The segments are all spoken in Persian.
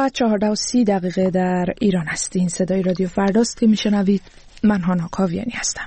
14:30 در ایران است. این صدای رادیو فرداست که میشنوید. من هانا کاویانی هستم.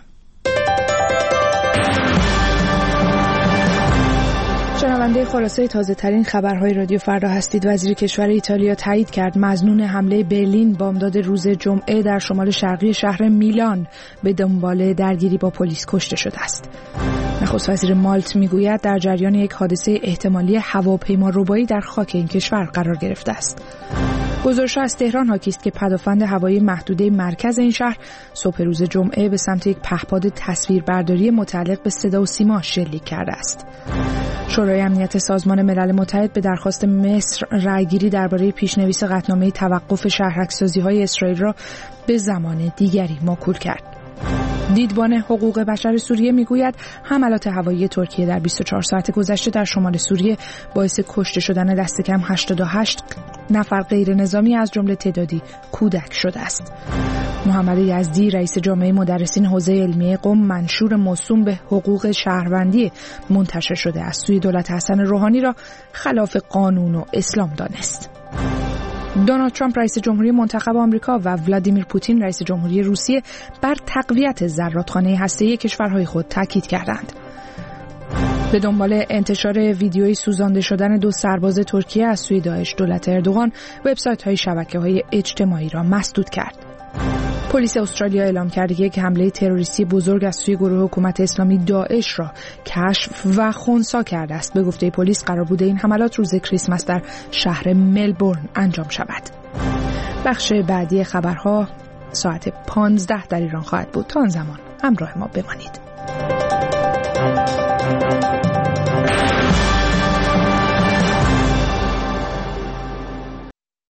شنونده خلاصه تازه ترین خبرهای رادیو فردا هستید. وزیر کشور ایتالیا تایید کرد مظنون حمله برلین بامداد روز جمعه در شمال شرقی شهر میلان به دنبال درگیری با پلیس کشته شده است. نخست وزیر مالت میگوید در جریان یک حادثه احتمالی هواپیما ربایی در خاک این کشور قرار گرفته است. گزارش از تهران حاکی است که پدافند هوایی محدوده مرکز این شهر صبح روز جمعه به سمت یک پهپاد تصویربرداری متعلق به صدا و سیما شلیک کرده است. شورای امنیت سازمان ملل متحد به درخواست مصر رأیگیری درباره پیشنویس قطعنامه توقف شهرک‌سازی‌های اسرائیل را به زمان دیگری موکول کرد. دیدبان حقوق بشر سوریه میگوید حملات هوایی ترکیه در 24 ساعت گذشته در شمال سوریه باعث کشته شدن دست کم 88 نفر غیر نظامی از جمله تعدادی کودک شده است. محمد یزدی رئیس جامعه مدرسین حوزه علمیه قم منشور موسوم به حقوق شهروندی منتشر شده از سوی دولت حسن روحانی را خلاف قانون و اسلام دانست. دونالد ترامپ رئیس جمهوری منتخب آمریکا و ولادیمیر پوتین رئیس جمهوری روسیه بر تقویت زرادخانه هسته‌ای کشورهای خود تاکید کردند. به دنبال انتشار ویدیوی سوزانده شدن 2 سرباز ترکیه از سوی داعش، دولت اردوغان وبسایت‌های شبکه‌های اجتماعی را مسدود کرد. پلیس استرالیا اعلام کرده که یک حمله تروریستی بزرگ از سوی گروه حکومت اسلامی داعش را کشف و خنثی کرده است. به گفته پلیس قرار بوده این حملات روز کریسمس در شهر ملبورن انجام شود. بخش بعدی خبرها ساعت 15 در ایران خواهد بود. تا آن زمان همراه ما بمانید.